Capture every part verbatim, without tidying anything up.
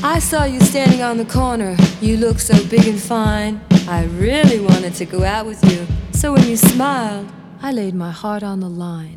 I saw you standing on the corner. You looked so big and fine. I really wanted to go out with you. So when you smiled, I laid my heart on the line.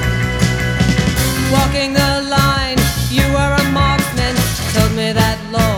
Walking the line, you were a marksman. Told me that, Lord,